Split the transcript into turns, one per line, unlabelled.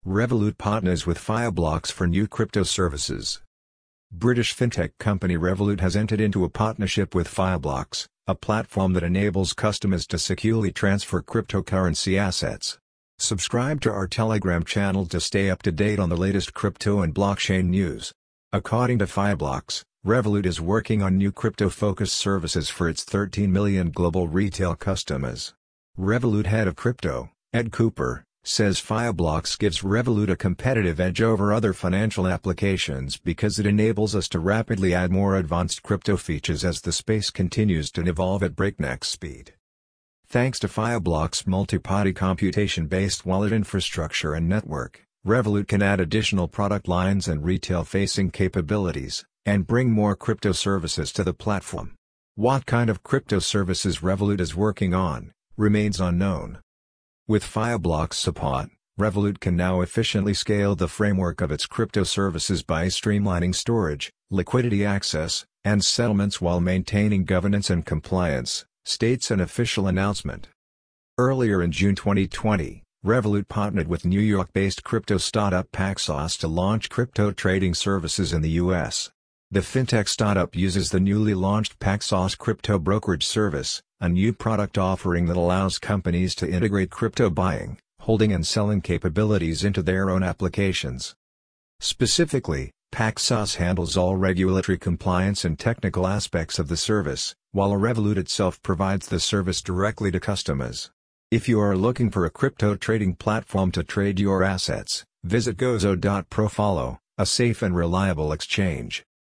Revolut partners with Fireblocks for new crypto services. British fintech company Revolut has entered into a partnership with Fireblocks, a platform that enables customers to securely transfer cryptocurrency assets. Subscribe to our Telegram channel to stay up to date on the latest crypto and blockchain news. According to Fireblocks, Revolut is working on new crypto-focused services for its 13 million global retail customers. Revolut head of crypto, Ed Cooper, says Fireblocks gives Revolut a competitive edge over other financial applications because it enables us to rapidly add more advanced crypto features as the space continues to evolve at breakneck speed. Thanks to Fireblocks' multi-party computation-based wallet infrastructure and network, Revolut can add additional product lines and retail-facing capabilities, and bring more crypto services to the platform. What kind of crypto services Revolut is working on remains unknown. With Fireblocks support, Revolut can now efficiently scale the framework of its crypto services by streamlining storage, liquidity access, and settlements while maintaining governance and compliance, states an official announcement. Earlier in June 2020, Revolut partnered with New York-based crypto startup Paxos to launch crypto trading services in the U.S. The fintech startup uses the newly launched Paxos crypto brokerage service, a new product offering that allows companies to integrate crypto buying, holding and selling capabilities into their own applications. Specifically, Paxos handles all regulatory compliance and technical aspects of the service, while Revolut itself provides the service directly to customers. If you are looking for a crypto trading platform to trade your assets, visit Gozo.pro. Follow, a safe and reliable exchange.